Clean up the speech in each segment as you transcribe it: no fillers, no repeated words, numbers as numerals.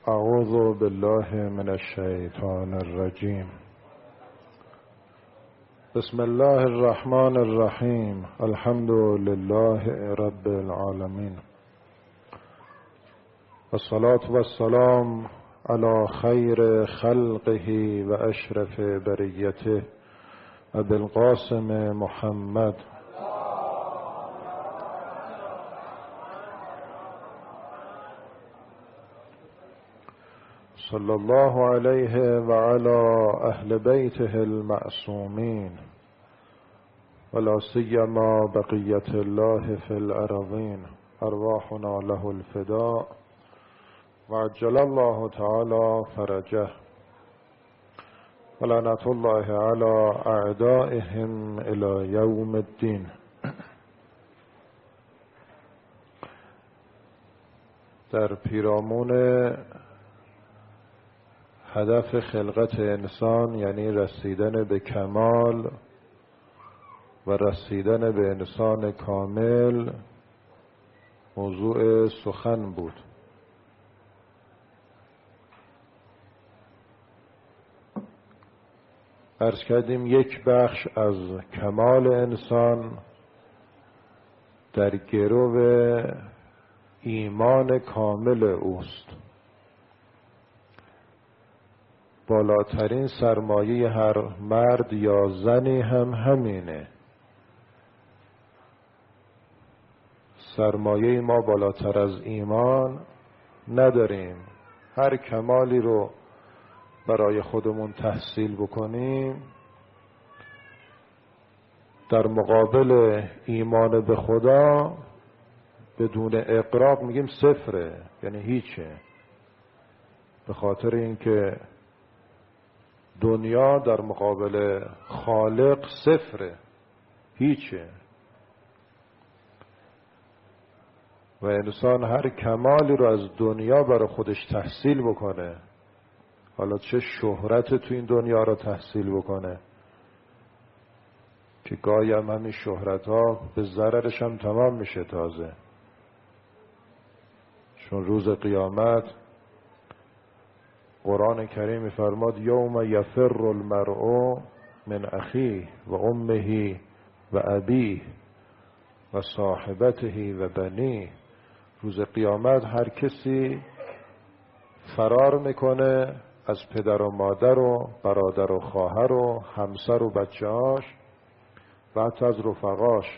اعوذ بالله من الشیطان الرجیم. بسم الله الرحمن الرحیم. الحمد لله رب العالمین. والصلاة والسلام على خیر خلقه و اشرف بریته ابی القاسم محمد صلی الله علیه و علی اهل بیته المعصومین ولا سیما بقیة الله فی الارضین ارواحنا له الفداء و عجل الله تعالی فرجه و لعنة الله علی اعدائهم الی یوم الدین. در پیرامون هدف خلقت انسان، یعنی رسیدن به کمال و رسیدن به انسان کامل، موضوع سخن بود. عرض کردیم یک بخش از کمال انسان در گرو ایمان کامل اوست. بالاترین سرمایه هر مرد یا زنی هم همینه. سرمایه ما بالاتر از ایمان نداریم. هر کمالی رو برای خودمون تحصیل بکنیم، در مقابل ایمان به خدا بدون اقراق میگیم صفره، یعنی هیچه. به خاطر اینکه دنیا در مقابل خالق صفره، هیچه. و انسان هر کمالی رو از دنیا برای خودش تحصیل بکنه، حالا چه شهرت تو این دنیا رو تحصیل بکنه که گاهی هم همین شهرت ها به ضررش هم تمام میشه تازه. چون روز قیامت قرآن کریم فرماد یوم یفر المرء من اخیه و امه و ابیه و صاحبته و بنیه. روز قیامت هر کسی فرار میکنه از پدر و مادر و برادر و خواهر و همسر و بچه‌هاش و حتی از رفقاش.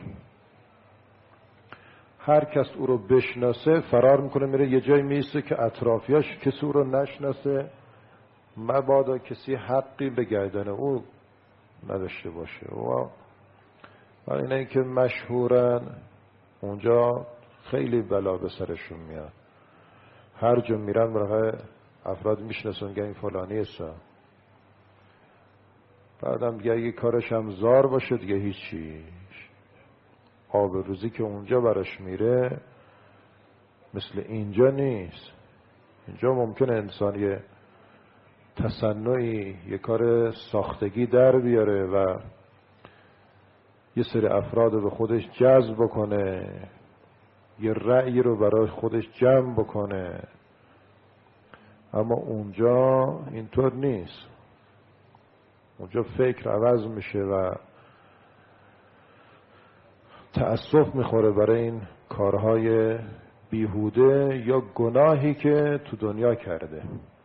هر کس او رو بشناسه فرار میکنه، میره یه جای میسته که اطرافیاش کسی او رو نشناسه، مبادا کسی حقی به گردن او نداشته باشه. و اینه که مشهورن اونجا خیلی بلا به سرشون میاد. هر جا میرن برای افراد میشناسن که این فلانی هستا، بعدم دیگه اگه کارش هم زار باشه دیگه هیچی. آب روزی که اونجا براش میره مثل اینجا نیست. اینجا ممکنه انسان یه تصنعی، یه کار ساختگی در بیاره و یه سری افراد رو به خودش جذب بکنه، یه رأی رو برای خودش جمع بکنه. اما اونجا اینطور نیست. اونجا فکر عوض میشه و تأسف میخوره برای این کارهای بیهوده یا گناهی که تو دنیا کرده.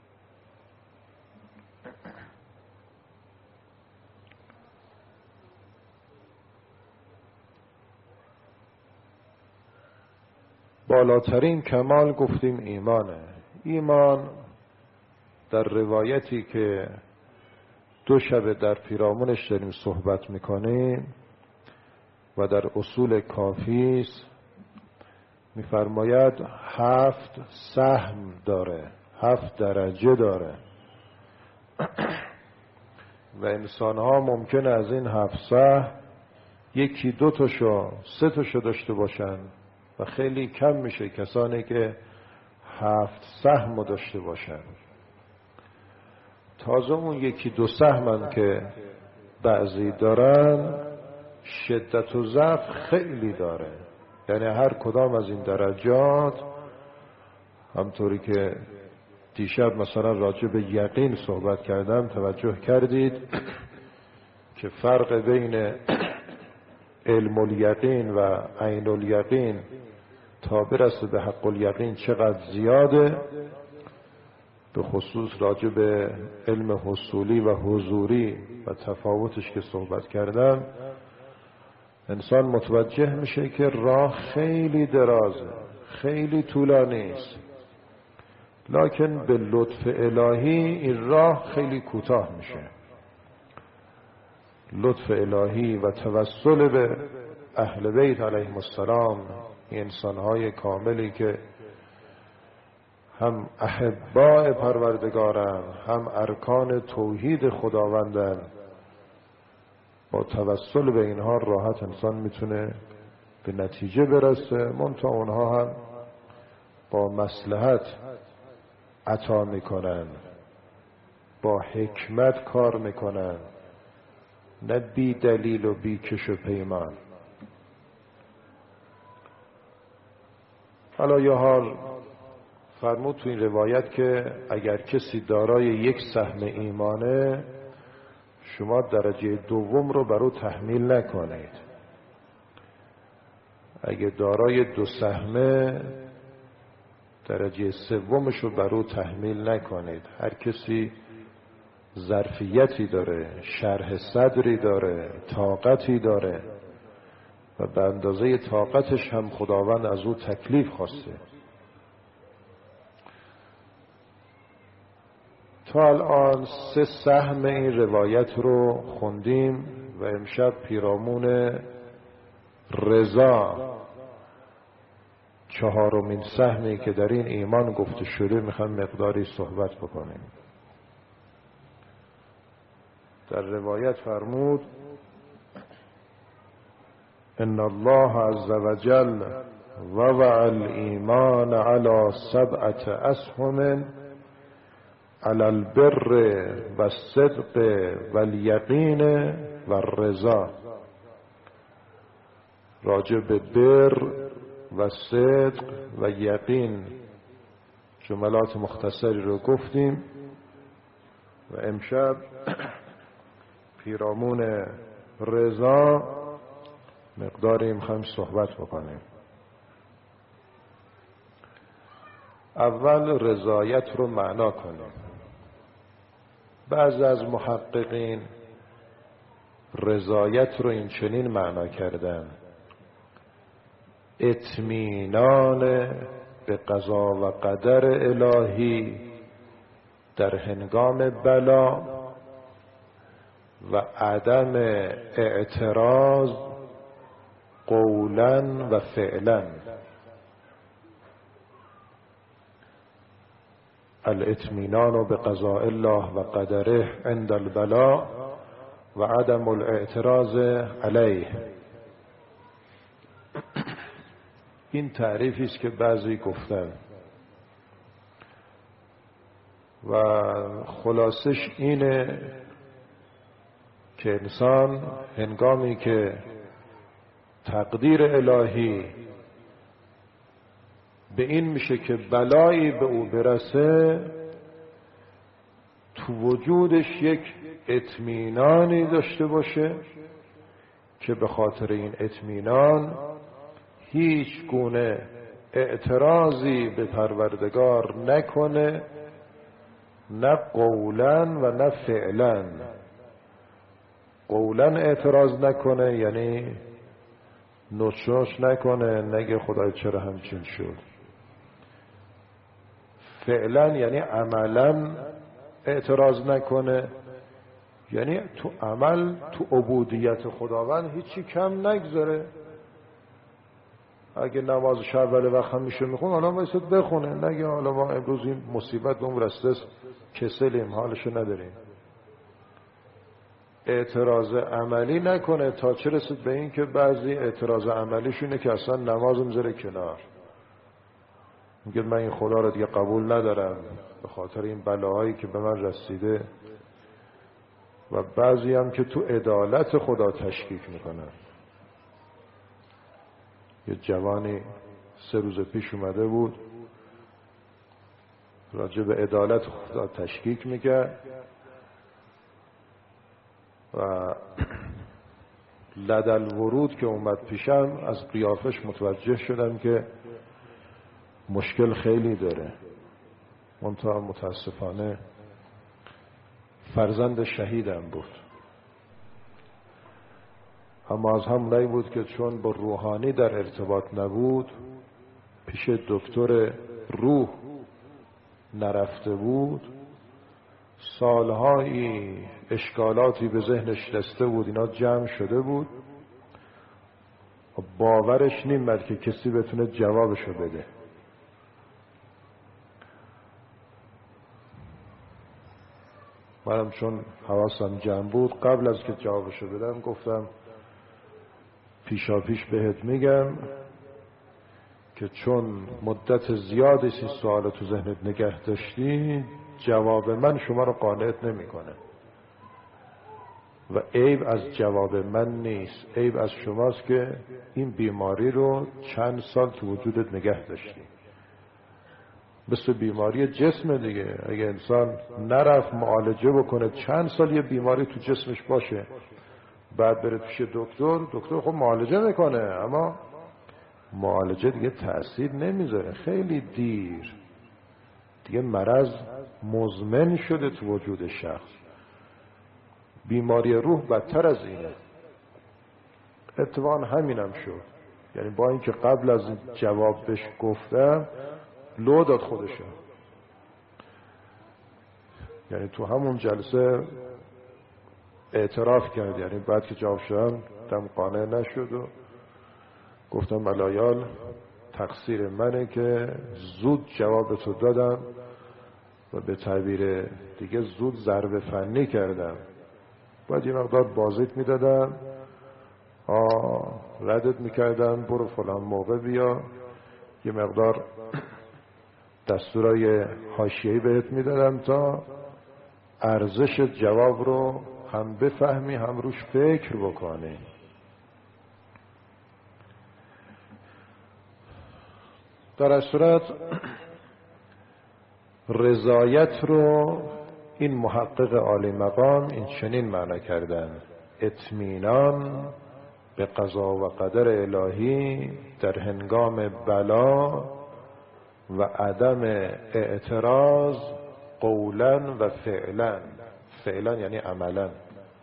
بالاترین کمال گفتیم ایمانه. ایمان در روایتی که 2 شب در پیرامونش داریم صحبت میکنیم و در اصول کافی است میفرماید 7 سهم داره، 7 درجه داره و انسان ها ممکنه از این 7 سهم یکی 2 تاشو 3 تاشو داشته باشن و خیلی کم میشه کسانی که 7 سهم داشته باشن. تازه اون یکی 2 سهم که بعضی دارن شدت و ضعف خیلی داره. یعنی هر کدام از این درجات همطوری که دیشب مثلا راجع به یقین صحبت کردم، توجه کردید که فرق بین علم الیقین و عین الیقین تا برسه به حق الیقین چقدر زیاده. به خصوص راجع به علم حصولی و حضوری و تفاوتش که صحبت کردم، انسان متوجه میشه که راه خیلی درازه، خیلی طولانی است، لکن به لطف الهی این راه خیلی کوتاه میشه. لطف الهی و توسل به اهل بیت علیهم السلام، انسانهای کاملی که هم احباء پروردگارن، هم ارکان توحید خداوندن، با توسل به اینها راحت انسان میتونه به نتیجه برسه. منتها اونها هم با مصلحت عطا میکنن، با حکمت کار میکنن، نه بی دلیل و بی کش و پیمان. حالا یه حال فرمود تو این روایت که اگر کسی دارای یک سهم ایمانه، شما درجه دوم رو برو تحمیل نکنید. اگه دارای 2 سهمه، درجه سومش رو برو تحمیل نکنید. هر کسی ظرفیتی داره، شرح صدری داره، طاقتی داره و به اندازه طاقتش هم خداوند از او تکلیف خواسته. تا الان 3 سهم این روایت رو خوندیم و امشب پیرامون رضا، 4مین سهمی که در این ایمان گفته شده، میخوام مقداری صحبت بکنیم. در روایت فرمود ان الله عز وجل وضع الایمان على 7 اسهم على البر والصدق والیقین والرضا. راجع به بر و صدق و یقین جملات مختصری رو گفتیم و امشب پیرامون رضا مقداری میخوایم صحبت بکنیم. اول رضایت رو معنا کنیم. بعضی از محققین رضایت رو این چنین معنا کردن: اطمینان به قضا و قدر الهی در هنگام بلا و عدم اعتراض قولا و فعلا. الاطمینان به قضاء الله و قدره عند البلاء و عدم الاعتراض علیه. این تعریفی است که بعضی گفتن و خلاصش اینه که انسان هنگامی که تقدیر الهی به این میشه که بلایی به او برسه، تو وجودش یک اطمینانی داشته باشه که به خاطر این اطمینان هیچ گونه اعتراضی به پروردگار نکنه، نه قولا و نه فعلا. قولا اعتراض نکنه یعنی نوچش نکنه، نگه خدای چرا همچین شد. فعلا یعنی عملا اعتراض نکنه، یعنی تو عمل، تو عبودیت خداوند هیچی کم نگذاره. اگه نماز شب ولی وقت هم میشه میخونه، حالا بایستد بخونه، نگه حالا ما امروز این مصیبت اون رسته کسلیم، حالشو نداریم. اعتراض عملی نکنه تا چه رسید به این که بعضی اعتراض عملیشونه که اصلا نماز میذاره کنار، میگه من این خدا رو دیگه قبول ندارم به خاطر این بلاهایی که به من رسیده. و بعضی هم که تو عدالت خدا تشکیک میکنن. یه جوانی 3 روز پیش اومده بود راجع به عدالت خدا تشکیک میکرد و لدل ورود که اومد پیشم از قیافش متوجه شدم که مشکل خیلی داره. منتها متاسفانه فرزند شهیدم بود، اما از همونایی بود که چون با روحانی در ارتباط نبود، پیش دکتر روح نرفته بود، سالهایی اشکالاتی به ذهنش رسیده بود، اینا جمع شده بود، باورش نمی‌آمد که کسی بتونه جوابشو بده. منم چون حواسم جمع بود، قبل از که جوابشو بدم گفتم پیشا پیش بهت میگم که چون مدت زیادی این سوال تو ذهنت نگه داشتی، جواب من شما رو قانعت نمیکنه و عیب از جواب من نیست، عیب از شماست که این بیماری رو چند سال تو وجودت نگه داشتی. مثل بیماری جسم دیگه، اگه انسان نرفت معالجه بکنه چند سال یه بیماری تو جسمش باشه، بعد بره پیش دکتر خب معالجه میکنه، اما معالجه دیگه تأثیر نمیذاره، خیلی دیر دیگه مرض مزمن شده تو وجود شخص. بیماری روح بدتر از اینه. اتفاقا همینم شد، یعنی با اینکه قبل از جواب بهش گفتم لو داد خودشو، یعنی تو همون جلسه اعتراف کرد، یعنی بعد که جواب شدم دم قانع نشد و گفتم الایال تقصیر منه که زود جوابتو دادم و به تعبیر دیگه زود ضربه فنی کردم، باید یه مقدار بازیت میدادم، ردت میکردم برو فلان موقع بیا، یه مقدار دستورای حاشیه‌ای بهت میدادم تا ارزش جواب رو هم بفهمی هم روش فکر بکنی. در این صورت رضایت رو این محقق عالی مقام این چنین معنی کردن: اطمینان به قضا و قدر الهی در هنگام بلا و عدم اعتراض قولا و فعلا. فعلا یعنی عملا.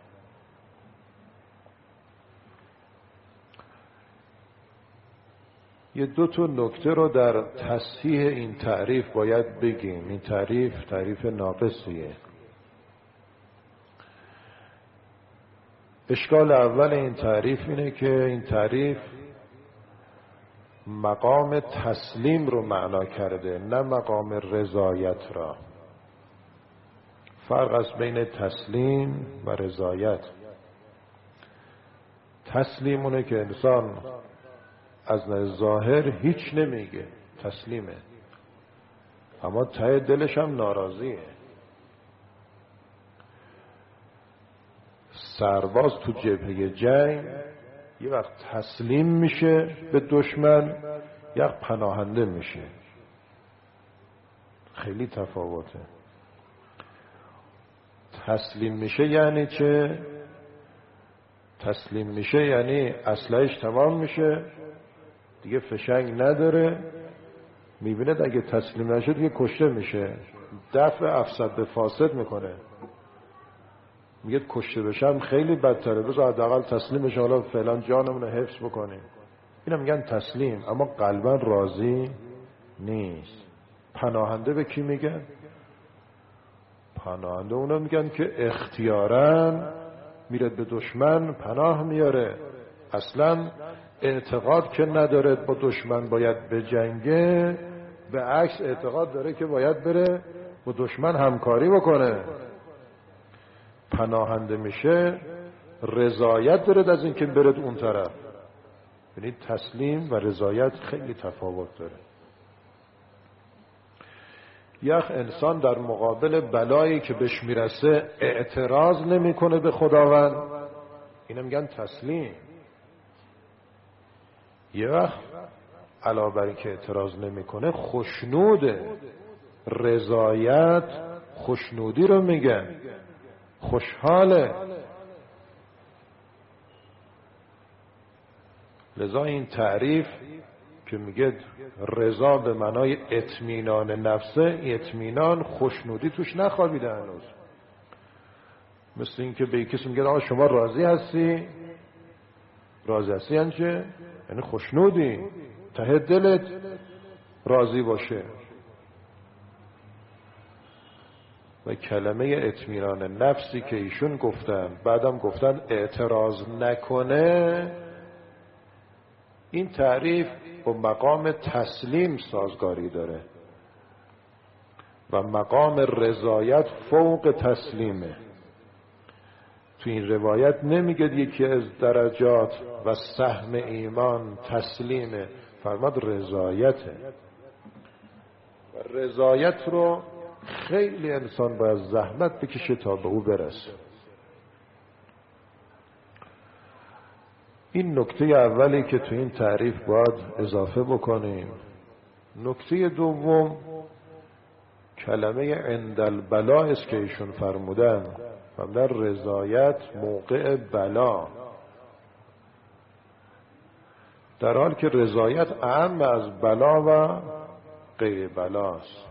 یه دو تا نکته رو در تصحیح این تعریف باید بگیم. این تعریف ناقصیه. اشکال اول این تعریف اینه که این تعریف مقام تسلیم رو معنا کرده، نه مقام رضایت را. فرق است بین تسلیم و رضایت. تسلیم اونه که انسان از نظر ظاهر هیچ نمیگه، تسلیمه، اما ته دلش هم ناراضیه. سرباز تو جبهه جنگ یه وقت تسلیم میشه به دشمن، یه وقت پناهنده میشه. خیلی تفاوته. تسلیم میشه یعنی چه؟ تسلیم میشه یعنی اسلحه‌اش تمام میشه، دیگه فشنگ نداره، میبینه اگه تسلیم نشه دیگه کشته میشه، دفع افسد به فاسد میکنه، میگه کشته بشم خیلی بدتره، بذار حداقل تسلیم بشه، حالا فعلا جانمون رو حفظ بکنیم. اینا میگن تسلیم، اما قلبا راضی نیست. پناهنده به کی میگن؟ پناهنده اونا میگن که اختیاراً میره به دشمن پناه میاره، اصلا اعتقاد که نداره با دشمن باید بجنگه، به عکس اعتقاد داره که باید بره با دشمن همکاری بکنه. پناهنده میشه رضایت داره از این که بره اون طرف. یعنی تسلیم و رضایت خیلی تفاوت داره. یک انسان در مقابل بلایی که بهش میرسه اعتراض نمیکنه به خداوند، اینو میگن تسلیم. یه وقت علاوه بر اینکه اعتراض نمیکنه خوشنوده، رضایت خوشنودی رو میگن، خوشحاله. لذا این تعریف که میگه رضا به معنای اطمینان نفسه، اطمینان خوشنودی توش نخوابیده هنوز. مثل این که به کسی میگه آقا شما راضی هستی؟ راضی هستی یعنی چه؟ یعنی خوشنودی، ته دلت راضی باشه. و کلمه اطمینان نفسی که ایشون گفتن، بعدم گفتن اعتراض نکنه، این تعریف با مقام تسلیم سازگاری داره و مقام رضایت فوق تسلیمه. تو این روایت نمیگه یکی از درجات و سهم ایمان تسلیمه، فرماد رضایته. و رضایت رو خیلی انسان باید زحمت بکشه تا به او برسه. این نکته اولی که تو این تعریف باید اضافه بکنیم. نکته دوم کلمه عند البلا است که ایشون فرمودن، در رضایت موقع بلا، در حال که رضایت اعم از بلا و غیر بلاست.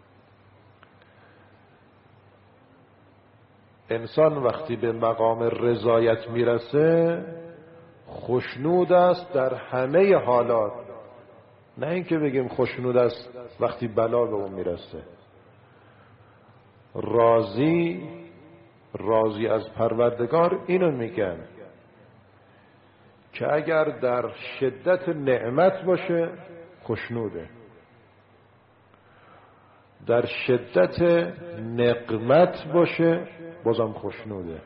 انسان وقتی به مقام رضایت میرسه خوشنود است در همه حالات، نه اینکه بگیم خوشنود است وقتی بلا به اون میرسه. راضی از پروردگار اینو میگن که اگر در شدت نعمت باشه خوشنوده، در شدت نقمت باشه بازم خوشنوده.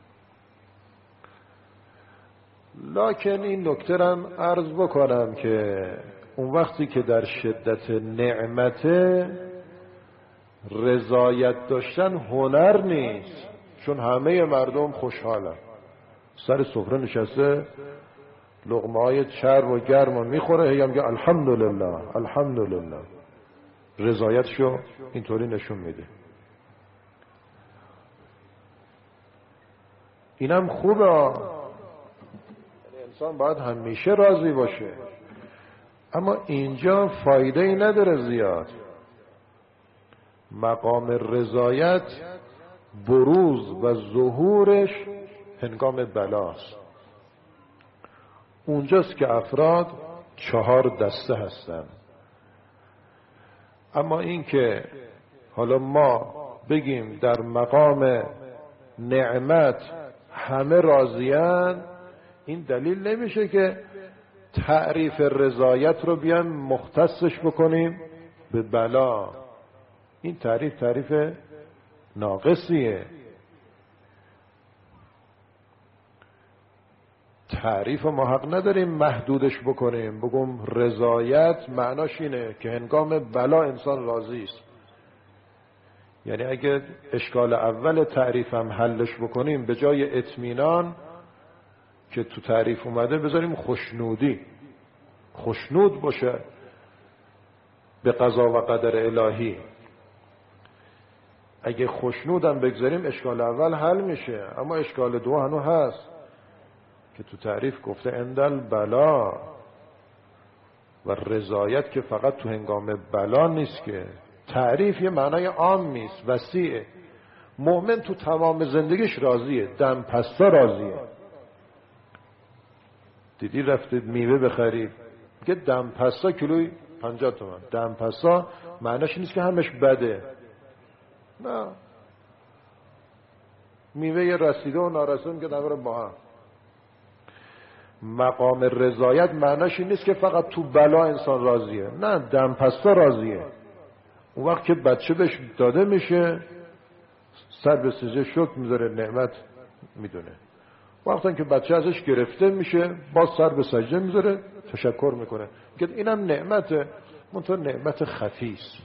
لکن این نکته هم عرض بکنم که اون وقتی که در شدت نعمته رضایت داشتن هنر نیست، چون همه مردم خوشحالن، سر سفره نشسته لقمه های چرب و گرم میخوره، هی میگه الحمدلله الحمدلله. رضایتشو اینطوری نشون میده. اینم خوبه، انسان باید همیشه راضی باشه، اما اینجا فایده ای نداره زیاد. مقام رضایت بروز و ظهورش هنگام بلاست. اونجاست که افراد 4 دسته هستن. اما این که حالا ما بگیم در مقام نعمت همه راضیان، این دلیل نمیشه که تعریف رضایت رو بیان مختصش بکنیم به بلا. این تعریف ناقصیه. تعریف ما حق نداریم محدودش بکنیم، بگم رضایت معناش اینه که هنگام بلا انسان راضی است. یعنی اگه اشکال اول تعریف هم حلش بکنیم، به جای اطمینان که تو تعریف اومده بذاریم خوشنودی، خوشنود باشه به قضا و قدر الهی. اگه خوشنودم بگذاریم اشکال اول حل میشه، اما اشکال دو هنو هست که تو تعریف گفته اندل بلا. و رضایت که فقط تو هنگام بلا نیست، که تعریف یه معنای عامی است، وسیعه. مؤمن تو تمام زندگیش راضیه، دم پستا راضیه. دیدی رفتید میوه بخرید، میگه دم پستا کیلوی 50 تومن. دم پستا معناش نیست که همش بده، نه. میوه رسیده و نارسیده میگه نبره با هم. مقام رضایت معناش این نیست که فقط تو بلا انسان راضیه، نه، دم پستا راضیه. اون وقت که بچه بهش داده میشه سر به سجده شکر میذاره، نعمت میدونه. وقتی که بچه ازش گرفته میشه باز سر به سجده میذاره، تشکر میکنه، میگه اینم نعمته، منتها نعمت خفیست.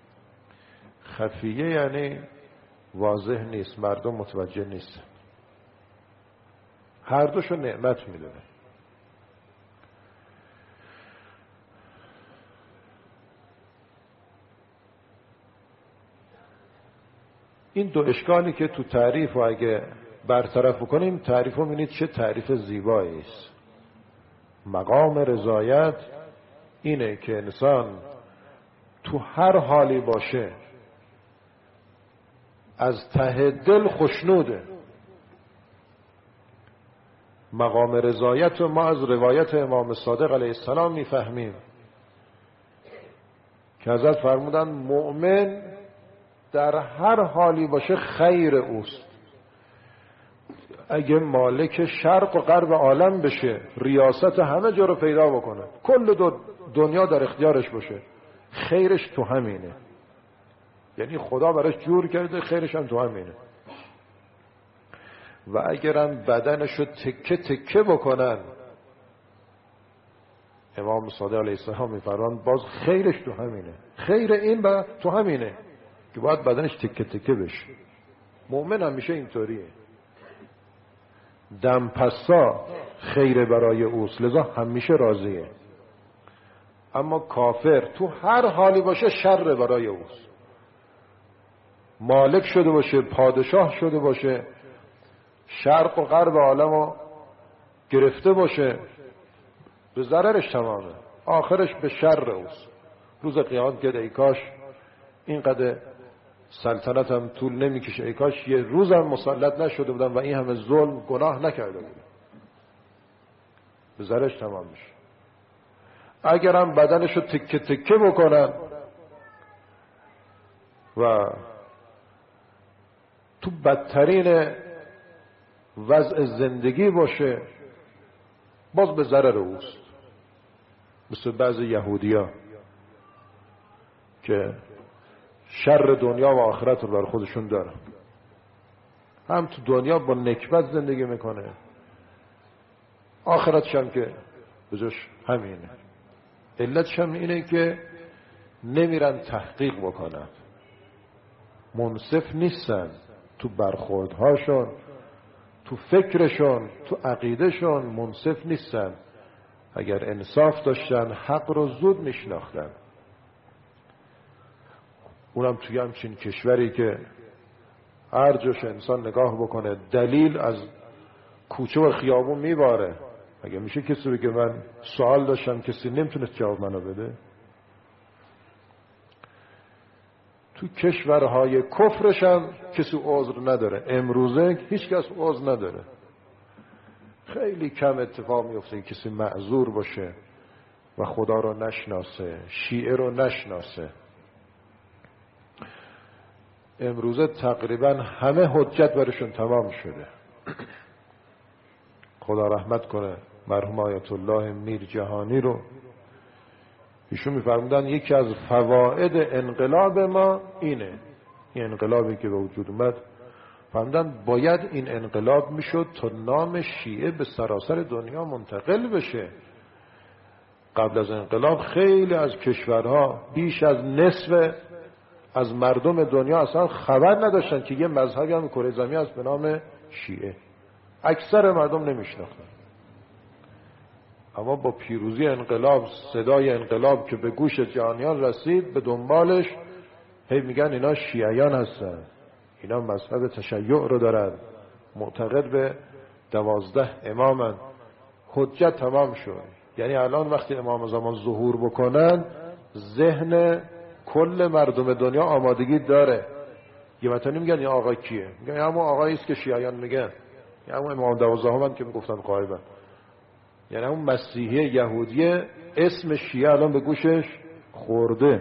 خفیه یعنی واضح نیست، مردم متوجه نیست. هر دوشو نعمت میدونه. این دو اشکالی که تو تعریف و اگه برطرف بکنیم، تعریف رو می‌بینید چه تعریف زیبایی است. مقام رضایت اینه که انسان تو هر حالی باشه از ته دل خوشنوده. مقام رضایت رو ما از روایت امام صادق علیه السلام میفهمیم که حضرت فرمودن مؤمن در هر حالی باشه خیر اوست. اگه مالک شرق و غرب عالم بشه، ریاست همه جا رو پیدا بکنه، کل دنیا در اختیارش باشه، خیرش تو همینه. یعنی خدا براش جور کرده، خیرش هم تو همینه. و اگرم بدنشو تکه تکه بکنن، امام صادق علیه السلام میفرمان باز خیرش تو همینه. خیر این تو همینه که باید بدنش تکه تکه بشه. مؤمن هم میشه اینطوریه، دم پسا خیر برای اوست، لذا همیشه راضیه. اما کافر تو هر حالی باشه شر برای اوست. مالک شده باشه، پادشاه شده باشه، شرق و غرب عالمو گرفته باشه، به ضررش تمامه، آخرش به شر اوست. روز قیامت که ای کاش اینقدر سلطنتم طول نمیکشه، ای کاش یه روزم مسلط نشده بودم و این همه ظلم گناه نکرده بودم، به ضررش تمام میشه. اگرم بدنشو تکه تکه بکنن و تو بدترین وضع زندگی باشه، باز به ضرر اوست. مثل بعضی یهودی‌ها که شر دنیا و آخرت رو بر خودشون دارن، هم تو دنیا با نکبت زندگی میکنه، آخرتش هم که بجاش همینه. علتش هم اینه که نمیرن تحقیق بکنن، منصف نیستن تو برخوردهاشون، تو فکرشون، تو عقیدهشون منصف نیستن. اگر انصاف داشتن حق رو زود میشناختن. اونم توی همچین کشوری که هر جاش انسان نگاه بکنه دلیل از کوچه و خیابون میباره. اگه میشه کسی بگه من سوال داشتم کسی نمیتونست جواب منو بده؟ تو کشورهای کفرش هم کسی عذر نداره. امروزه هیچ کس عذر نداره. خیلی کم اتفاق میفته کسی معذور باشه و خدا رو نشناسه، شیعه رو نشناسه. امروزه تقریبا همه حجت برشون تمام شده. خدا رحمت کنه مرحوم آیت الله میر جهانی رو. ایشون میفرمودن یکی از فواید انقلاب ما اینه، این انقلابی که به وجود اومد، فرمودن باید این انقلاب میشد تا نام شیعه به سراسر دنیا منتقل بشه. قبل از انقلاب خیلی از کشورها بیش از نصف از مردم دنیا اصلا خبر نداشتن که یه مذهبی هم کره زمین هست به نام شیعه. اکثر مردم نمیشناختن. اما با پیروزی انقلاب، صدای انقلاب که به گوش جهانیان رسید، به دنبالش هی میگن اینا شیعیان هستن، اینا مذهب تشیع رو دارن، معتقد به 12 امامن. حجت تمام شد. یعنی الان وقتی امام زمان ظهور بکنن، ذهن کل مردم دنیا آمادگی داره. یه وقتا نمیگن این آقا کیه، میگن همون آقایی است که شیعیان میگن، همون امام 12 همن که میگفتن غایبن. یعنی همون مسیحی یهودی اسم شیعه الان به گوشش خورده.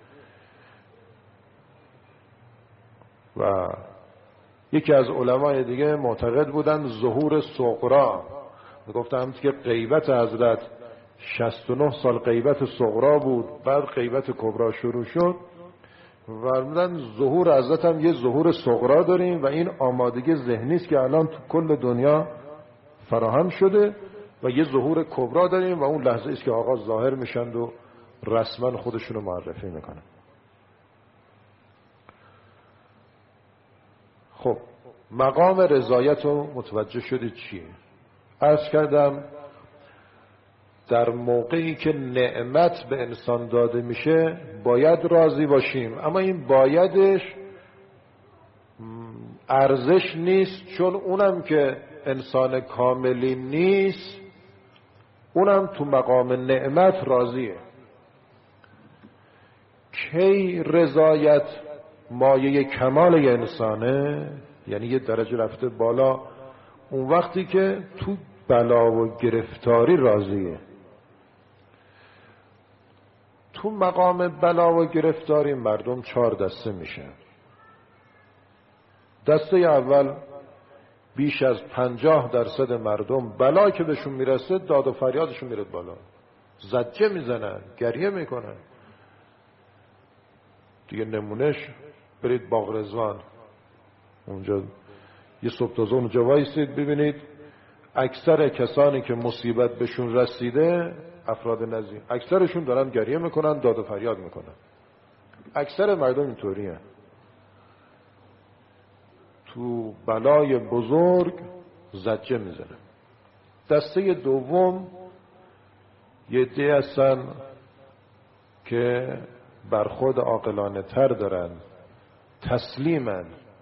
و یکی از علمای دیگه معتقد بودن ظهور صغرا، میگفتن که غیبت حضرت 69 سال غیبت صغرا بود، بعد غیبت کبرا شروع شد. و میگن ظهور حضرت هم یه ظهور صغرا داریم و این آمادگی ذهنی است که الان تو کل دنیا فراهم شده و یه ظهور کبرا داریم و اون لحظه است که آقا ظاهر میشند و رسما خودشونو معرفی میکنن. خب مقام رضایت رو متوجه شدید چیه؟ عرض کردم در موقعی که نعمت به انسان داده میشه باید راضی باشیم، اما این بایدش ارزش نیست، چون اونم که انسان کاملی نیست، اونم تو مقام نعمت راضیه. کی رضایت مایه کمال یه انسانه، یعنی یه درجه رفته بالا، اون وقتی که تو بلا و گرفتاری راضیه. تو مقام بلا و گرفتاری مردم 4 دسته میشن. دسته اول بیش از 50% مردم بلا که بهشون میرسه داد و فریادشون میره بالا، زجه میزنن، گریه میکنن. دیگه نمونهش برید باغ رضوان، اونجا یه صبح تازه اونجا وایسید ببینید اکثر کسانی که مصیبت بهشون رسیده، افراد نزدیک، اکثرشون دارن گریه میکنن، داد و فریاد میکنن. اکثر مردم اینطوری هستن. تو بلای بزرگ زجه میزنن. دسته دوم یه عده هستن که بر خود عاقلانه تر دارن، تسلیمن.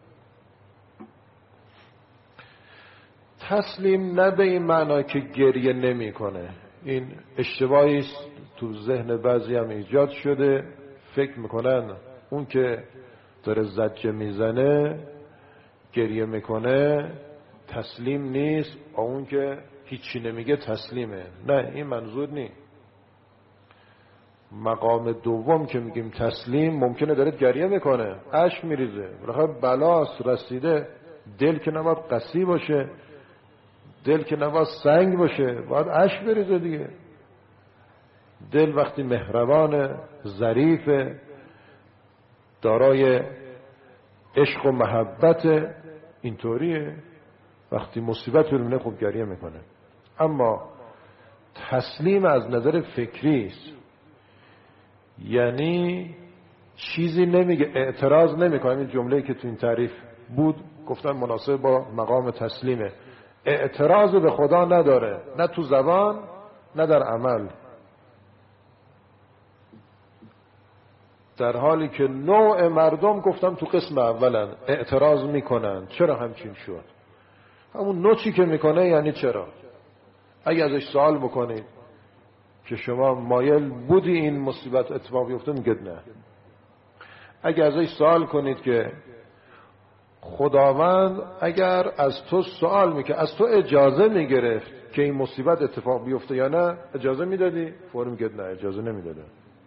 تسلیم نه به این معنا که گریه نمی کنه. این اشتباهی است تو ذهن بعضی هم ایجاد شده، فکر میکنن اون که داره زجه میزنه گریه میکنه تسلیم نیست، اون که هیچی نمیگه تسلیمه. نه، این منظور نیست. مقام دوم که میگیم تسلیم، ممکنه داره گریه میکنه، اشک میریزه، بالاخره بلاست رسیده، دل که نباید قسی باشه، دل که نباید سنگ باشه، باید اشک بریزه دیگه. دل وقتی مهربان، ظریف، دارای عشق و محبت، اینطوریه. وقتی مصیبت رو میبینه خب گریه میکنه. اما تسلیم از نظر فکری است، یعنی چیزی نمیگه، اعتراض نمیکنه. این جمله‌ای که تو این تعریف بود گفتن مناسب با مقام تسلیمه. اعتراض به خدا نداره، نه تو زبان نه در عمل، در حالی که نوع مردم گفتم تو قسم اولن اعتراض میکنن. چرا همچین شد؟ همون نوچی که میکنه یعنی چرا. اگه ازش سوال بکنید که شما مایل بودی این مصیبت اتفاق بیفته، میگه نه. اگه ازش سوال کنید که خداوند اگر از تو سوال میکنه، از تو اجازه میگرفت که این مصیبت اتفاق بیفته یا نه، اجازه میدادی؟ فوری میگه نه، اجازه نمیداده.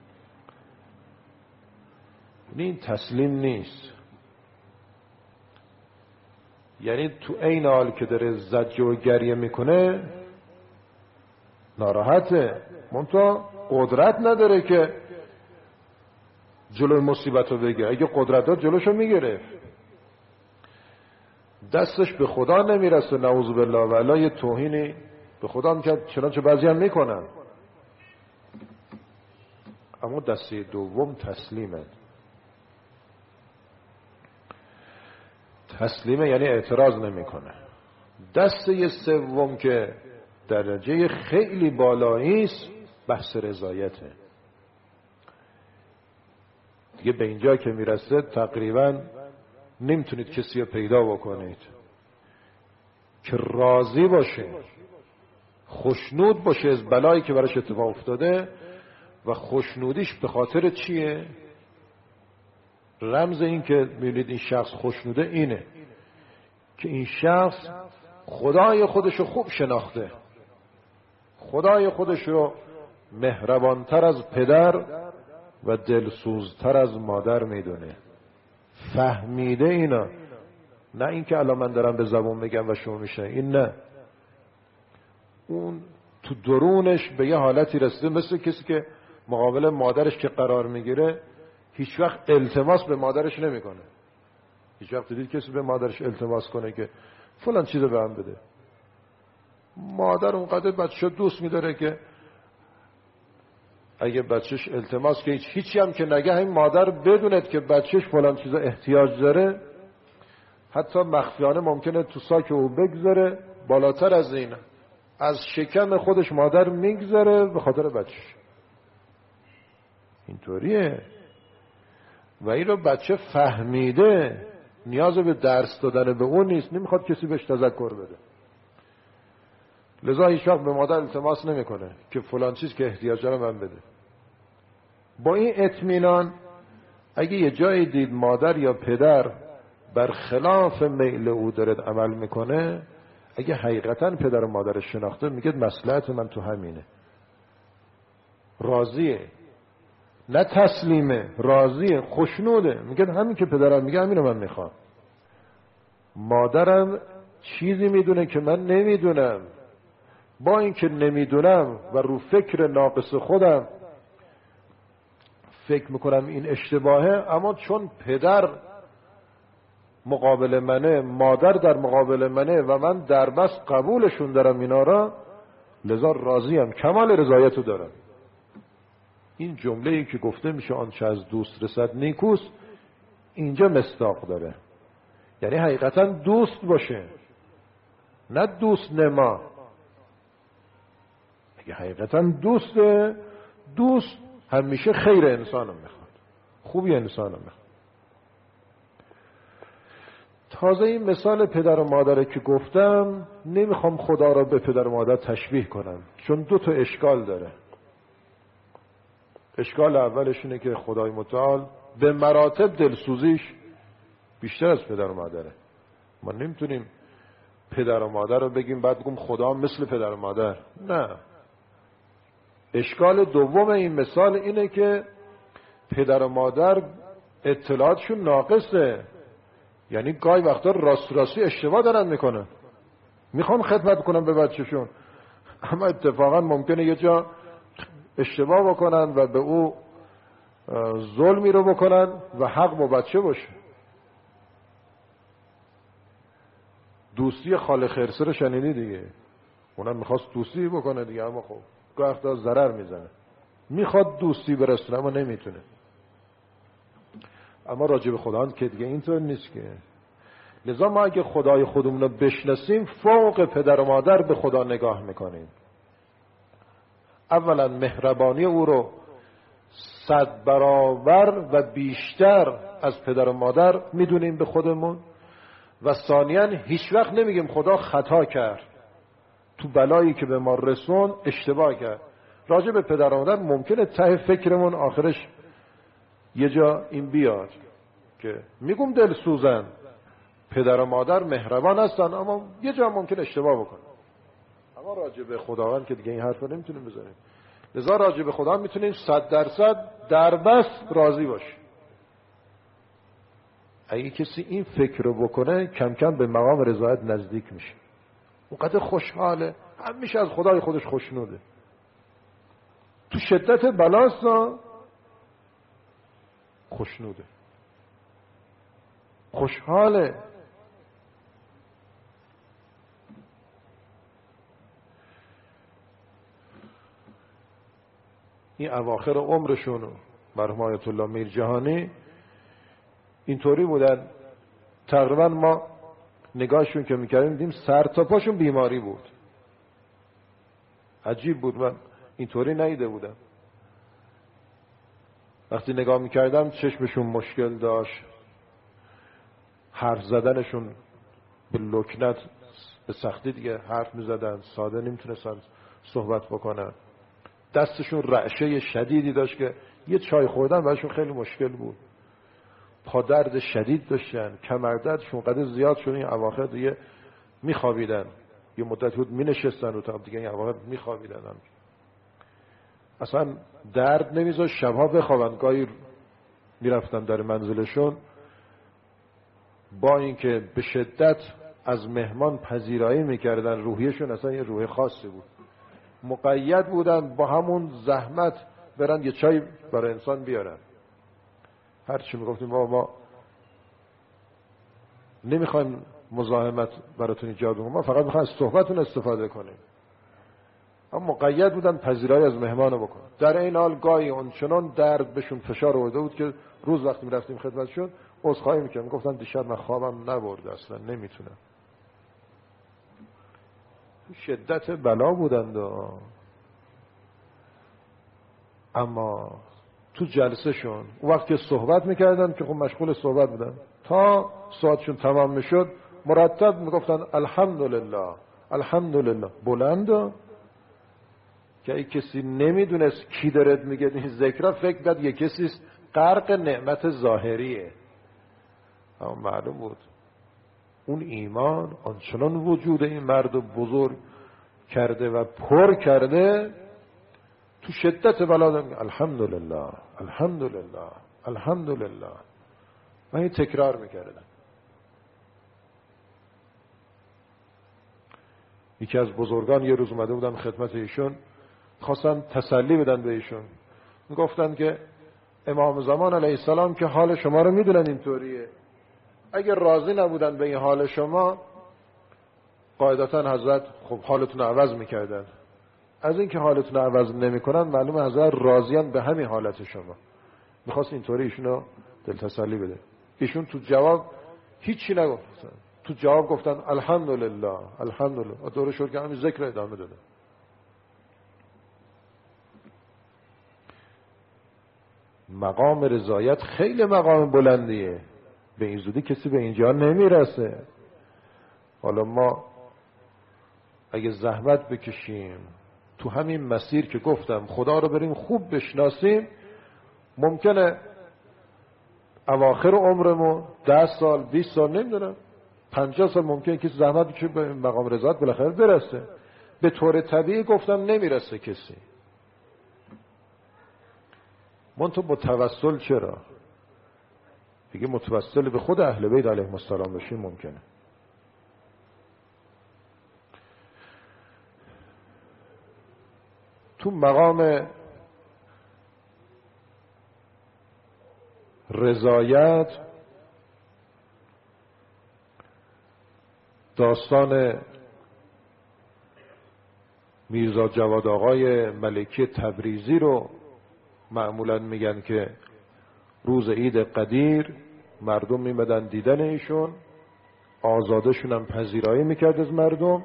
این تسلیم نیست. یعنی تو این حال که داره زجه و گریه میکنه ناراحته، منتها قدرت نداره که جلوی مصیبت رو بگیره. اگه قدرت داد جلوشو میگرفت. دستش به خدا نمیرسه، نعوذ بالله، والا یه توهینی به خدا میکرد، چنانچه بعضی هم میکنن. اما دسته دوم تسلیمه. تسلیمه یعنی اعتراض نمیکنه. دسته سوم که درجه خیلی بالایی است، بحث رضایته. دیگه به اینجا که میرسه تقریبا نمیتونید کسی رو پیدا بکنید که راضی باشه، خوشنود باشه از بلایی که براش اتفاق افتاده. و خوشنودیش به خاطر چیه؟ رمز این که میبینید این شخص خوشنوده اینه که این شخص خدای خودشو خوب شناخته، خدای خودشو مهربانتر از پدر و دلسوزتر از مادر میدونه، فهمیده اینا. نه این که الان من دارم به زبان میگم و شما میشه، این نه. اون تو درونش به یه حالتی رسیده، مثل کسی که مقابل مادرش که قرار میگیره هیچ وقت التماس به مادرش نمیکنه. هیچ وقت دیدید کسی به مادرش التماس کنه که فلان چیزو به هم بده؟ مادر اونقدر بچه‌شو دوست می‌داره که اگه بچهش التماس که هیچی هم که نگه، این مادر بدوند که بچهش فلان چیزا احتیاج داره، حتی مخفیانه ممکنه تو ساک او بگذاره، بالاتر از این از شکم خودش مادر میگذاره به خاطر بچهش. اینطوریه. و این رو بچه فهمیده، نیاز به درس دادن به اون نیست، نمیخواد کسی بهش تذکر بده. لذا هیچ وقت به مادر التماس نمیکنه که فلان چیز که احتیاج داره من بده. با این اطمینان اگه یه جایی دید مادر یا پدر برخلاف میل او داره عمل میکنه، اگه حقیقتا پدر و مادرش شناخته، میگه مصلحت من تو همینه، راضیه، نه تسلیمه، راضیه، خوشنوده، میگه همین که پدرم میگه همین رو من میخوام. مادرم چیزی میدونه که من نمیدونم، با اینکه نمیدونم و رو فکر ناقص خودم فکر میکنم این اشتباهه، اما چون پدر مقابل منه، مادر در مقابل منه و من در بس قبولشون دارم اینا را، لذا راضیم، کمال رضایتو دارم. این جمله‌ای که گفته میشه آنچه از دوست رسد نیکوست، اینجا مصداق داره. یعنی حقیقتا دوست باشه، نه دوست نما. اگه حقیقتا دوست همیشه خیر انسانو میخواد، خوبی انسانو میخواد. تازه این مثال پدر و مادره که گفتم، نمیخوام خدا را به پدر و مادر تشبیه کنم، چون دو تا اشکال داره. اشکال اولش اینه که خدای متعال به مراتب دلسوزیش بیشتر از پدر و مادره. ما نمیتونیم پدر و مادر رو بگیم بعد بگیم خدا مثل پدر و مادر، نه. اشکال دوم این مثال اینه که پدر و مادر اطلاعاتشون ناقصه، یعنی گاهی وقتا راستی اشتباه دارن میکنن، میخوان خدمت کنن به بچهشون، اما اتفاقا ممکنه یه جا اشتباه بکنن و به او ظلمی رو بکنن و حق با بچه باشه. دوستی خاله خرسه رو شنیدی دیگه، اونم میخواست دوستی بکنه دیگه، اما خب گاهی وقتا ضرر میزنه، میخواد دوستی برسونه اما نمیتونه. اما راجع به خدا که دیگه اینطور نیست که. لذا ما اگه خدای خودمون رو بشناسیم، فوق پدر و مادر به خدا نگاه میکنیم. اولا مهربانی او رو 100 برابر و بیشتر از پدر و مادر میدونیم به خودمون، و ثانیا هیچ وقت نمیگیم خدا خطا کرد، تو بلایی که به ما رسون اشتباه کرد. راجع به پدر و مادر ممکنه ته فکرمون آخرش یه جا این بیاد که میگم دلسوزن، پدر و مادر مهربان هستن، اما یه جا ممکن اشتباه بکنن. اما راجع به خداوند که دیگه این حرفا نمیتونیم بزنیم. لذا راجع به خدا میتونیم 100% در بس راضی باشیم. اگه کسی این فکر رو بکنه، کم کم به مقام رضایت نزدیک میشه. اونقدر خوشحاله، همیشه از خدای خودش خوشنوده. تو شدت بلاسا خوشنوده، خوشحاله. این اواخر عمرشون مرحوم آیت الله میرجهانی اینطوری بودن، تقریبا ما نگاهشون که میکردیم دیدیم سر تا پاشون بیماری بود. عجیب بود، من اینطوری ندیده بودم. وقتی نگاه میکردم چشمشون مشکل داشت، حرف زدنشون به لکنت، به سختی دیگه حرف میزدن، ساده نمیتونستن صحبت بکنن. دستشون رعشه شدیدی داشت که یه چای خوردن براشون خیلی مشکل بود. پا درد شدید داشتن، کمردردشون قدر زیاد شد. این اواخر دیگه میخوابیدن، یه مدت بود مینشستن رو تاب دیگه، این اواخر میخوابیدن. اصلا درد نمیذاشت شبها بخوابن. گاهی میرفتن در منزلشون، با اینکه به شدت از مهمان پذیرایی میکردن، روحیشون اصلا یه روح خاصی بود. مقید بودن با همون زحمت برن یه چای برای انسان بیارن. هرچی میگفتیم ما نمیخوایم مزاحمت براتون ایجاد کنیم، ما فقط میخوایم از صحبتون استفاده کنیم. اما مقید بودن پذیرایی از مهمانو بکنن. در این حال گاهی اونچنان درد بهشون فشار آورده بود که روز وقتی میرفتیم خدمتشون عذرخواهی میکردن، میگفتن دیشب من خوابم نبرده، اصلا نمیتونم. شدت بلا بودند. اما تو جلسه شون اون وقت که صحبت میکردن که خب مشغول صحبت بودن، تا صحبتشون تمام میشد مرتب میگفتن الحمدلله الحمدلله بلند، که ای کسی نمیدونست کی دارد میگه این ذکر، فکر کرد یه کسی غرق نعمت ظاهریه. اما معلوم بود اون ایمان آنچنان وجود این مرد بزرگ کرده و پر کرده، تو شدت بلا الحمدلله الحمدلله الحمدلله و این تکرار میکردن. یکی از بزرگان یه روز اومده بودن خدمت ایشون، خواستن تسلی بدن به ایشون، میگفتن که امام زمان علیه السلام که حال شما رو میدونن اینطوریه، اگر راضی نبودن به این حال شما قاعدتا حضرت خب حالتون رو عوض میکردن. از این که حالتون رو عوض نمیکنن معلومه حضرت راضیان به همین حالت شما. میخواست اینطوری ایشونو دل تسلی بده. ایشون تو جواب هیچی نگفتن، تو جواب گفتن الحمدلله الحمدلله، دوره شد که همین ذکر ادامه داده. مقام رضایت خیلی مقام بلندیه، به این زودی کسی به اینجا نمیرسه. حالا ما اگه زحمت بکشیم تو همین مسیر که گفتم خدا رو بریم خوب بشناسیم، ممکنه اواخر عمرمون 10 سال 20 سال نمیدونم 50 سال ممکنه کسی زحمت بکشه به مقام رضایت بالاخره برسه. به طور طبیعی گفتم نمیرسه کسی. منتها با توسل چرا؟ دیگه متوسل به خود اهل بیت علیهم السلام بشیم ممکنه. تو مقام رضایت داستان میرزا جواد آقای ملکی تبریزی رو معمولا میگن که روز عید قدیر مردم میمدن دیدن ایشون، آزادشون هم پذیرایی میکرد از مردم.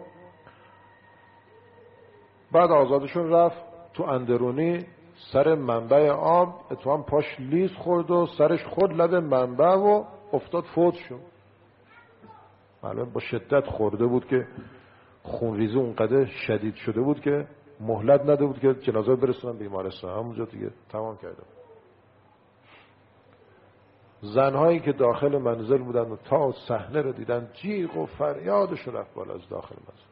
بعد آزادشون رفت تو اندرونی سر منبع آب، اتفاقا پاش لیز خورد و سرش خورد لب منبع و افتاد فوت شد. معلومه با شدت خورده بود که خونریزی اونقدر شدید شده بود که مهلت نده بود که جنازه برسونن بیمارستان، همونجا دیگه تمام کرده. زنهایی که داخل منزل بودن و تا صحنه رو دیدن جیغ و فریادشون رفت بالا از داخل منزل.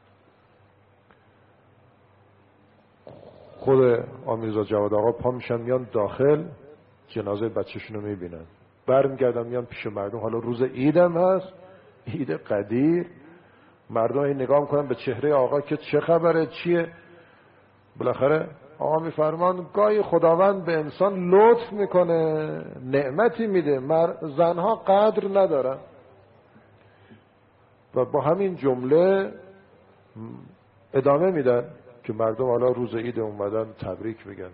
خود آمیرزا جواد آقا پا میشن میان داخل، جنازه بچه‌شون رو میبینن، برمیگردن میان پیش مردم. حالا روز عیدم هست، عید قدیر، مردم این نگاه میکنن به چهره آقا که چه خبره چیه. بالاخره آقا میفرمان گاهی خداوند به انسان لطف میکنه، نعمتی میده، زنها قدر ندارن. و با همین جمله ادامه میدن که مردم حالا روز عید اومدن تبریک بگن.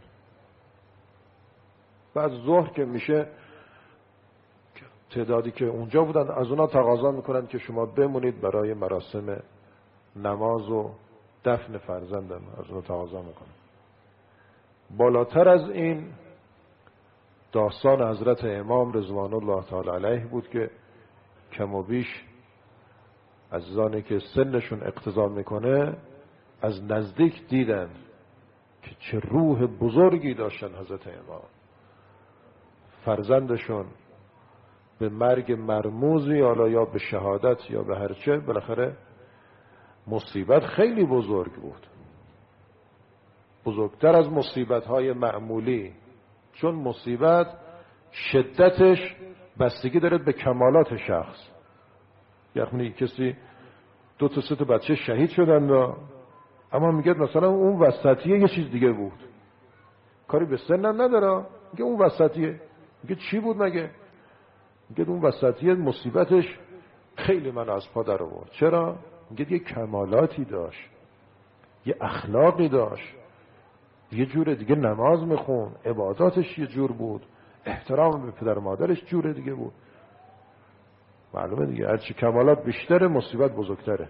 بعد ظهر که میشه تعدادی که اونجا بودن از اونا تقاضا میکنن که شما بمونید برای مراسم نماز و دفن فرزندم، از اونا تقاضا میکنن. بالاتر از این داستان حضرت امام رضوان الله تعالی علیه بود که کم و بیش عزیزانی که سنشون اقتضا میکنه از نزدیک دیدن که چه روح بزرگی داشتن حضرت امام. فرزندشون به مرگ مرموزی، حالا یا به شهادت یا به هرچه، بالاخره مصیبت خیلی بزرگ بود، بزرگتر از مصیبت‌های معمولی، چون مصیبت شدتش بستگی داره به کمالات شخص. یعنی کسی 2 تا 3 تا بچه شهید شدن و اما میگه مثلا اون وسطیه یه چیز دیگه بود، کاری به سنم نداره، میگه اون وسطیه. میگه چی بود مگه؟ میگه اون وسطیه مصیبتش خیلی من از پا در آورد. چرا؟ میگه یه کمالاتی داشت، یه اخلاقی داشت، یه جور دیگه نماز میخون، عباداتش یه جور بود، احترام به پدر مادرش جور دیگه بود. معلومه دیگه هرچی کمالات بیشتره مصیبت بزرگتره.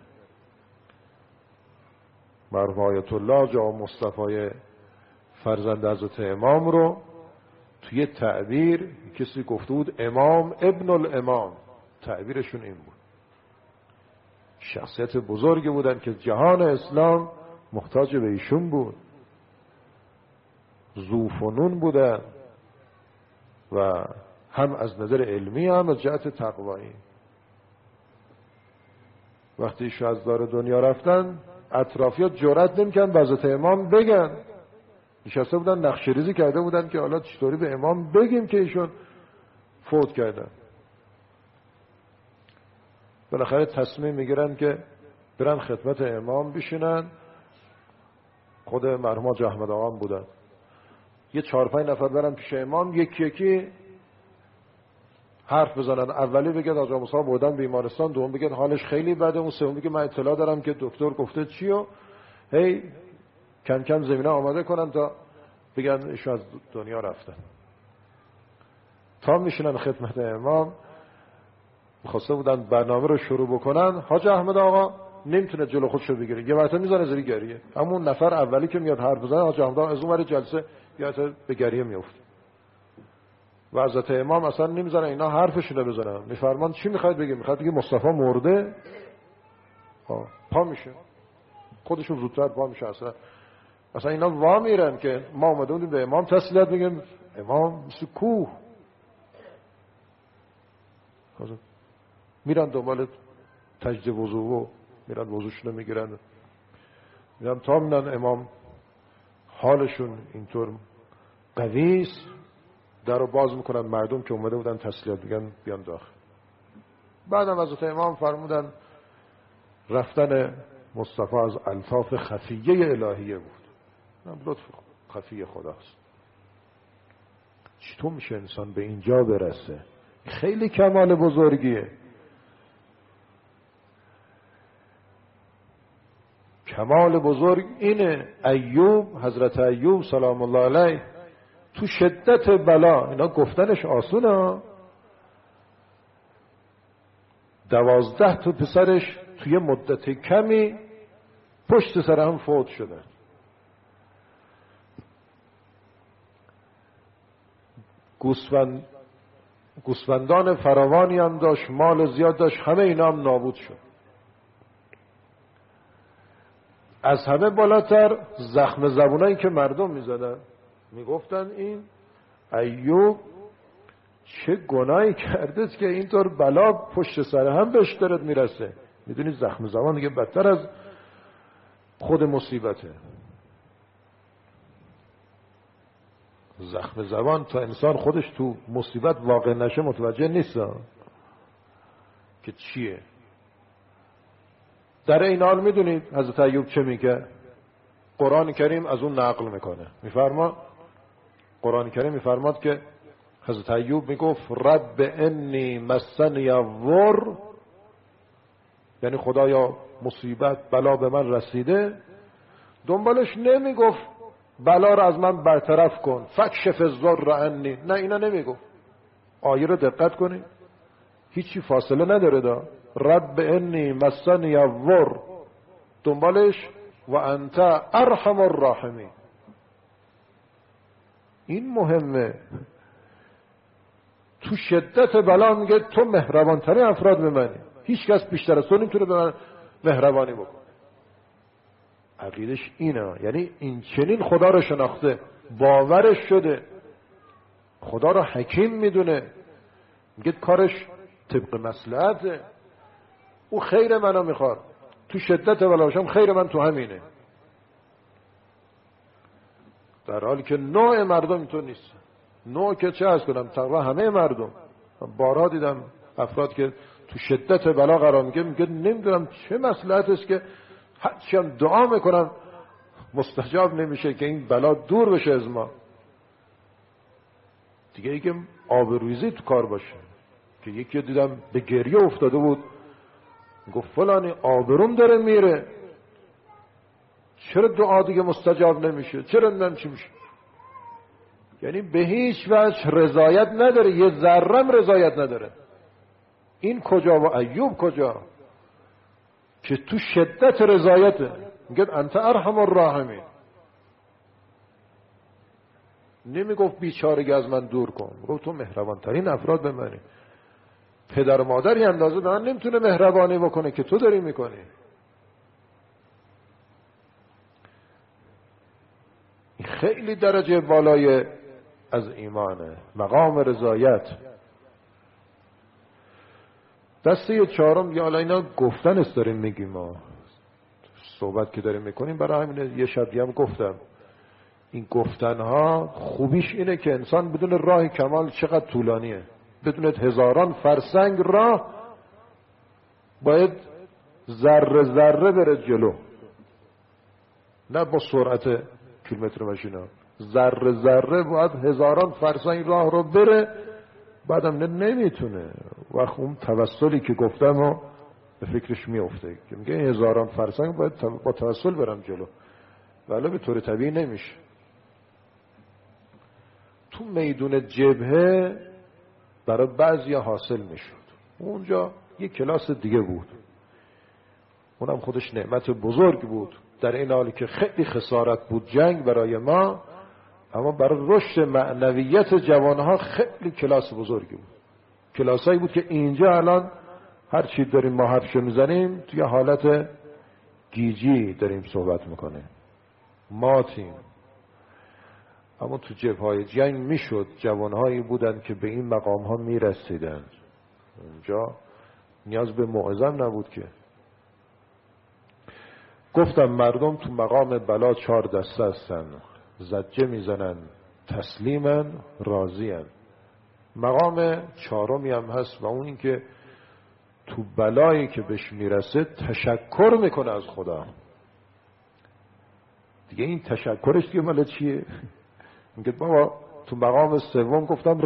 مرحوم آیت الله جا مصطفی فرزند حضرت امام رو توی تعبیر کسی گفته بود امام ابن الامام، تعبیرشون این بود. شخصیت بزرگی بودن که جهان اسلام محتاج به ایشون بود. ذوفنون بودن و هم از نظر علمی هم از جهت تقوایی. وقتی ایشون از دار دنیا رفتن اطرافیات جرئت نمی‌کردن به حضرت امام بگن. نشسته بودن نقشه ریزی کرده بودن که حالا چطوری به امام بگیم که ایشون فوت کردن. بالاخره تصمیم میگیرن که برن خدمت امام بشینن. خود مرحوم حاج احمد آقا بودن. یه 4-5 نفر برن پیش امام، یکی یکی حرف بزنن. اولی بگه حاج موسی بردن بیمارستان، دوم بگه حالش خیلی بده، اون سوم بگه من اطلاع دارم که دکتر گفته چی، و هی کم کم زمینه آماده کنن تا بگن ایشون از دنیا رفتن. تا میشینن خدمت امام، خواسته بودن برنامه رو شروع بکنن. حاج احمد آقا نمیتونه جلو خودشو بگیره، یه وقتا میزنه زیر گریه. همون نفر اولی که میاد حرف بزنه، حاج احمد آقا از اون ور جلسه یه وقتا به گریه میفته. و حضرت امام اصلا نمیذارن اینا حرفشون رو بزنن. میفرمان چی میخواید بگید؟ میخواید بگید مصطفی مرده؟ پا میشه، خودشون زودتر پا میشه. اصلا اینا وا میرن که ما اومده بودیم به امام تسلیت بگیم. امام مثل کوه میرن دنبال تجدید وضو و میرن وضوشون رو میگیرن، میرن تا میرن امام حالشون اینطور قویست، در رو باز میکنن. مردم که اومده بودن تسلیت بگن بیان داخل. بعدم حضرت امام فرمودن رفتن مصطفی از الطاف خفیه الهیه بود. لطف خفی خداست. چطور میشه انسان به اینجا برسه؟ خیلی کمال بزرگیه. کمال بزرگ اینه. ایوب، حضرت ایوب سلام الله علیه، تو شدت بلا، اینا گفتنش آسونه، 12 تا پسرش توی مدت کمی پشت سر هم فوت شدن. گوسفندان فراوانی هم داشت، مال زیاد داشت، همه اینا هم نابود شد. از همه بالاتر زخم زبونایی که مردم میزدن، میگفتن این ایوب چه گناهی کرده که اینطور بلا پشت سر هم بهش دارد میرسه. میدونید زخم زبان دیگه بدتر از خود مصیبته. زخم زبان تا انسان خودش تو مصیبت واقع نشه متوجه نیست که چیه. در این حال میدونید حضرت ایوب چه میگه؟ قرآن کریم از اون نقل میکنه. قرآن کریم میفرماد که حضرت ایوب میگفت رب انی مسنی الضر، یعنی خدایا مصیبت بلا به من رسیده. دنبالش نمیگفت بلا رو از من برطرف کن، فکشف الضر عنی، نه اینا نمیگفت. آیه رو دقت کنید، هیچی فاصله نداره. رب انی مسنی الضر، دنبالش و انت ارحم الراحمین. این مهمه. تو شدت بلا میگه تو مهربانترین افراد به منی، هیچ کس بیشتر از تو نمیتونه به من مهربانی بکنه. عقیدش اینه، یعنی این چنین خدا رو شناخته، باورش شده، خدا رو حکیم میدونه، میگه کارش طبق مصلحته، او خیر منو میخواد، تو شدت بلا باشم خیر من تو همینه. در حالی که نوع مردم اینطور نیست. نوع که چه از کنم، تقریبا همه مردم، بارها دیدم افراد که تو شدت بلا قرار میگه نمیدونم چه مصلحت است که هرچی هم دعا میکنم مستجاب نمیشه که این بلا دور بشه از ما. دیگه یکی آبروریزی تو کار باشه. که یکی دیدم به گریه افتاده بود، گفت فلانی آبروم داره میره، چرا دعا دیگه مستجاب نمیشه، چرا نمیدونم چی میشه. یعنی به هیچ وجه رضایت نداره، یه ذرم رضایت نداره. این کجا و ایوب کجا که تو شدت رضایته؟ میگه انت ارحم الراحمین. نمیگفت بیچارگی از من دور کن، گفت تو مهربان ترین افراد به منی. پدر و مادری اندازه به من نمیتونه مهربانی بکنه که تو داری میکنی. این خیلی درجه بالای از ایمانه، مقام رضایت. دسته چهارم یا حالا اینا گفتن است داریم میگیم، ما صحبت که داریم میکنیم برای همین یه شب هم گفتم این گفتنها خوبیش اینه که انسان بدون راه کمال چقدر طولانیه، بدون هزاران فرسنگ راه باید ذره ذره بره جلو، نه با سرعت کیلومتر ماشینا، ذره ذره باید هزاران فرسنگ راه رو بره، بعدم نمیتونه. وقت اون توسلی که گفتم و به فکرش میفته که میگه هزاران فرسنگ باید با توسل برم جلو، ولی به طور طبیعی نمیشه. تو میدون جبهه برای بعضی حاصل میشد، اونجا یک کلاس دیگه بود، اونم خودش نعمت بزرگ بود، در این حالی که خیلی خسارت بود جنگ برای ما، اما برای رشد معنویت جوانها خیلی کلاس بزرگی بود. کلاسایی بود که اینجا الان هر چی داریم ما حرفشو میزنیم توی حالت گیجی داریم صحبت میکنیم، ماتیم. اما تو جبهه‌های جنگ میشد، جوانهایی بودن که به این مقام ها میرسیدن. اونجا نیاز به موعظه نبود که. گفتم مردم تو مقام بلا 4 دسته هستن، زجه میزنن، تسلیمن، راضین. مقام چهارمی هم هست و اون این که تو بلایی که بهش میرسه تشکر میکنه از خدا. دیگه این تشکرش دیگه مال چیه؟ میگه بابا تو مقام سوم گفتم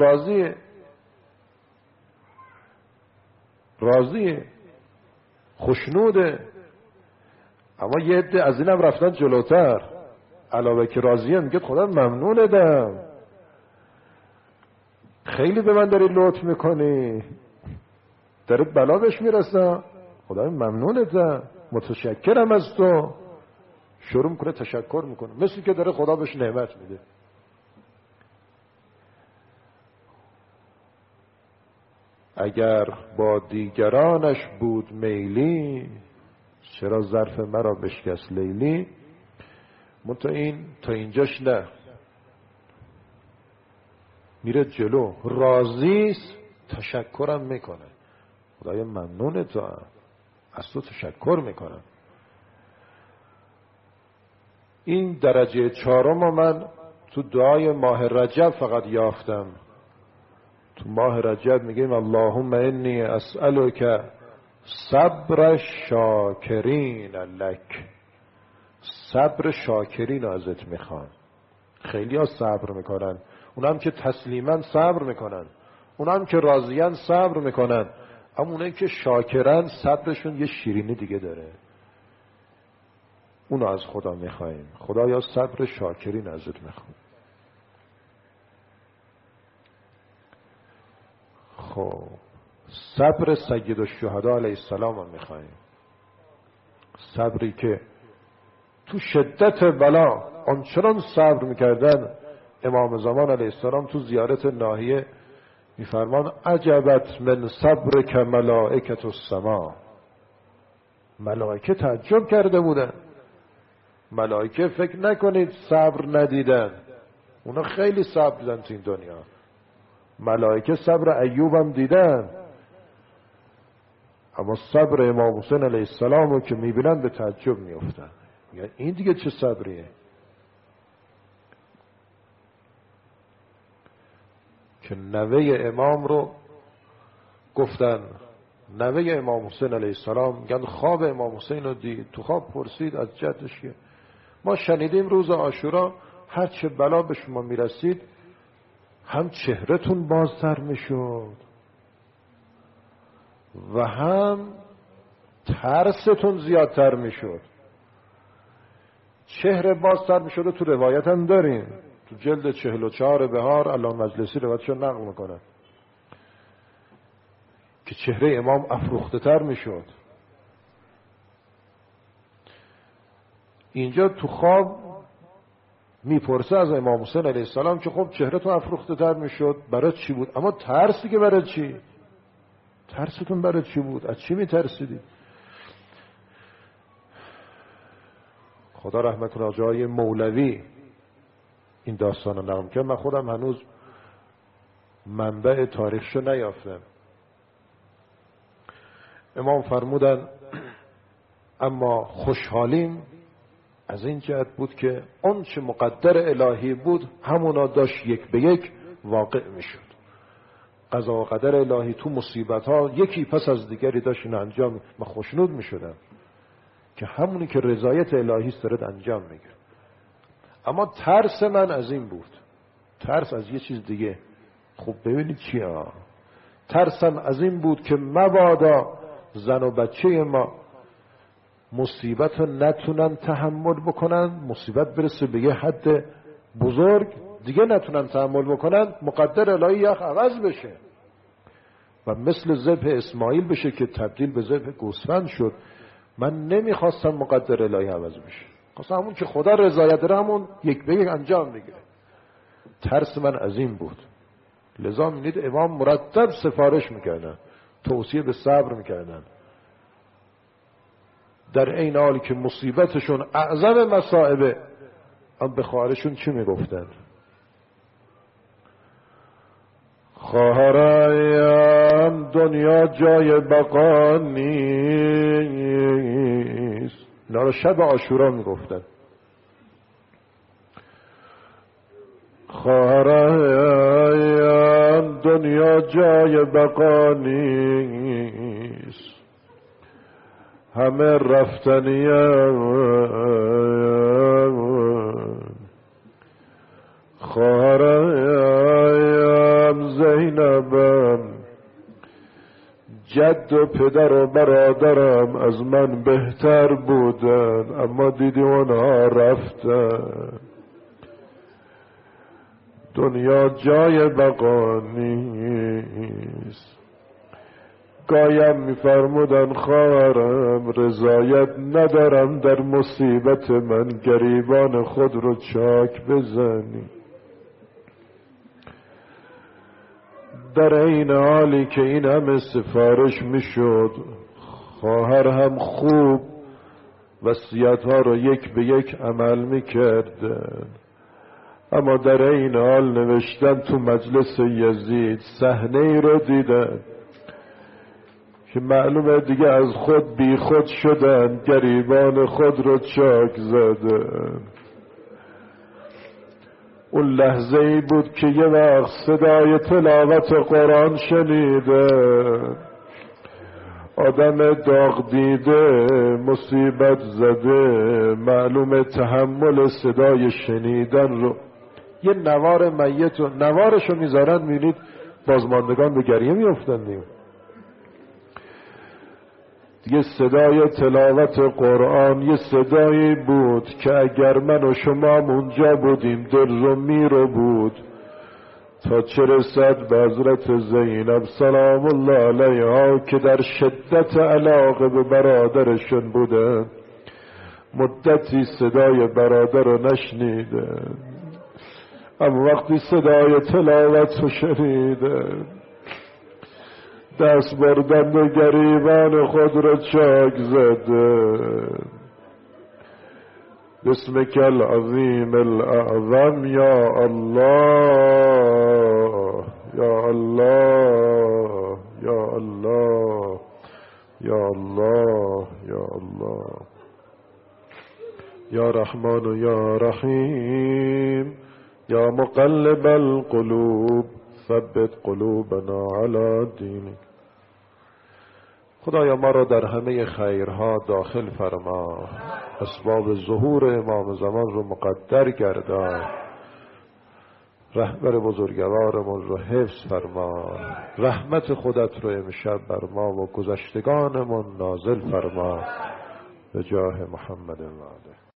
راضیه، خوشنوده. اما یه عده از اینم رفتن جلوتر، علاوه که راضیه میگه خدا ممنونتم، خیلی به من داری لطف میکنی، داره بلا بهش میرسه، خدا ممنونتم، متشکرم از تو. شروع میکنه تشکر میکنه، مثل که داره خدا بهش نعمت میده. اگر با دیگرانش بود میلی، چرا ظرف مرا بشکست لیلی. این تا اینجاش نه، میره جلو، راضیست، تشکرم میکنه، خدای ممنون تو، از تو تشکر میکنم. این درجه چهارم من تو دعای ماه رجب فقط یافتم. تو ماه رجب میگیم اللهم انی اسألک صبر شاکرین لک، صبر شاکرین ازت میخوام. خیلی ها صبر میکنن، اونم که تسلیما صبر میکنن، اونم که راضیان صبر میکنن، اما اونایی که شاکرن صبرشون یه شیرینی دیگه داره، اونو از خدا میخوایم. خدایا صبر شاکرین ازت میخوام. خب صبر سید الشهدا علیه السلام رو میخوایم، صبری که تو شدت بلا آنچنان صبر میکردن. امام زمان علیه السلام تو زیارت ناحیه میفرمان عجبت من صبر که ملائکت السما، ملائکه تعجب کرده بودن. ملائکه فکر نکنید صبر ندیدن، اونا خیلی صبر دیدن تو این دنیا. ملائکه صبر ایوب هم دیدن، اما صبر امام حسین علیه السلام رو که میبینن به تعجب میافتن، یعنی این دیگه چه صبریه که نوه امام رو گفتن، نوه امام حسین علیه السلام میگن خواب امام حسین رو دید، تو خواب پرسید از جدش که ما شنیدیم روز عاشورا هر چه بلا به شما میرسید هم چهرهتون بازتر میشد و هم ترستون زیادتر میشد. چهره بازتر میشد و تو روایت هم داریم، تو جلد 44 بهار علامه مجلسی روایتشو نقل میکنه که چهره امام افروخته تر میشد. اینجا تو خواب میپرسه از امام حسین علیه السلام که خب چهره تو افروخته تر میشد، برای چی بود؟ اما ترسی که برای چی؟ ترستون برای چی بود؟ از چی میترسیدی؟ خدا رحمت کنه آقای مولوی این داستان رو نقل کرد. من خودم هنوز منبع تاریخشو نیافتم. امام فرمودن اما خوشحالیم از این جهت بود که اون چه مقدر الهی بود همونا داشت یک به یک واقع میشد. قضا و قدر الهی تو مصیبت ها یکی پس از دیگری داشت این انجام. من خوشنود میشدم که همونی که رضایت الهی است داره انجام میگیره. اما ترس من از این بود، ترس از یه چیز دیگه. خب ببینید چیه؟ ترسم از این بود که مبادا زن و بچه ما مصیبت رو نتونن تحمل بکنن، مصیبت برسه به یه حد بزرگ دیگه نتونن تحمل بکنن، مقدر الهی یخ عوض بشه و مثل ذبح اسماعیل بشه که تبدیل به ذبح گوسفند شد. من نمیخواستم مقدر الهی عوض بشه، خواستم همون که خدا رضایت داره همون یک به یک انجام بگیره. ترس من از این بود. لذا می‌بینید امام مرتب سفارش میکردن، توصیه به صبر میکردن، در این حالی که مصیبتشون اعظم مصائبه. هم به خواهرشون چی میگفتن؟ خواهرم دنیا جای بقا نیست. اینا رو شب عاشورا میگفتن. خواهرم دنیا جای بقا نیست، همه رفتنیم. خواهرم زینبم جد و پدر و برادرم از من بهتر بودن، اما دیدی اونها رفتن. دنیا جای بقا نیست. گایم میفرمودن خواهرم رضایت ندارم در مصیبت من گریبان خود رو چاک بزنی. در این حالی که این همه سفارش میشد، خواهر هم خوب وصیت ها رو یک به یک عمل میکردن. اما در این حال نوشتن تو مجلس یزید صحنه ای رو دیدن که معلومه دیگه از خود بی خود شدن، گریبان خود رو چاک زدن. اون لحظه ای بود که یه وقت صدای تلاوت قرآن شنیدن. آدم داغ دیده مصیبت زده معلومه تحمل صدای شنیدن رو، یه نوار میت و نوارشو میذارن، میبینید بازماندگان به گریه میافتن. دیگه صدای تلاوت قرآن یه صدایی بود که اگر من و شما اونجا بودیم دل رو میرو بود تا چه رسد به حضرت زینب سلام الله علیها که در شدت علاقه به برادرشون بودن. مدتی صدای برادر رو نشنیدن، اما وقتی صدای تلاوت رو شنیدن دست بردن به گریبان خود رو چاک زدن. بسمک العظیم الاعظم یا الله یا الله یا الله یا الله یا الله یا رحمان و یا رحیم یا مقلب القلوب ثبت قلوبنا علی دینک. خدایا ما را در همه خیرها داخل فرما، اسباب ظهور امام زمان رو مقدر گردان، رهبر بزرگوارمون رو حفظ فرما، رحمت خودت رو امشب بر ما و گذشتگانمون نازل فرما به جاه محمد وعده.